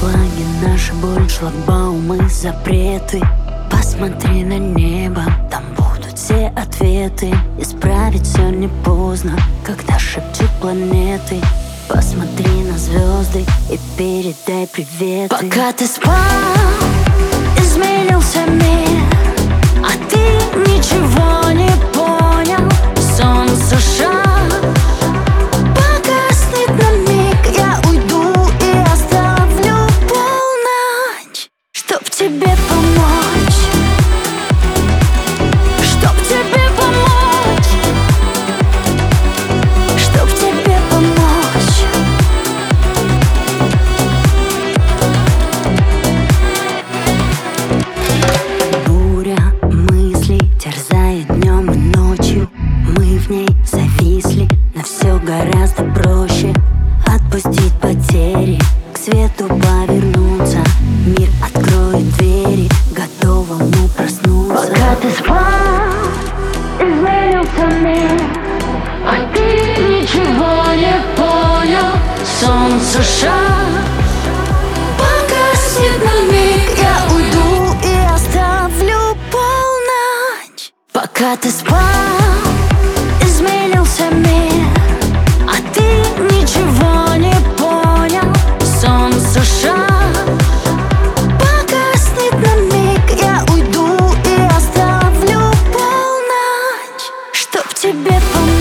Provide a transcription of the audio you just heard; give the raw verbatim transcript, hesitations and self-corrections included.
флаги, наша боль, шлагбаумы, запреты. Посмотри на небо, там будут все ответы. Исправить все не поздно, когда шепчут планеты. Посмотри на звезды и передай привет. Пока ты спал, изменился мир, а ты ничего не понял. Солнце шаг погаснет на миг, я уйду и оставлю полночь, чтоб тебе помочь, чтоб тебе помочь, чтоб тебе помочь. Буря мыслей терзает днем и ночью. Мы в ней зависли, но все гораздо проще. Отпустить потери, к свету повернуться. Мир откроет двери, готовому проснуться. Пока ты спал, изменился мир, а ты ничего не понял. Солнце шаг погаснет на миг, я уйду и оставлю полночь. Пока ты спал, изменился мир, а ты ничего не понял. Солнце шаг погаснет на миг, я уйду и оставлю полночь, чтоб тебе помочь.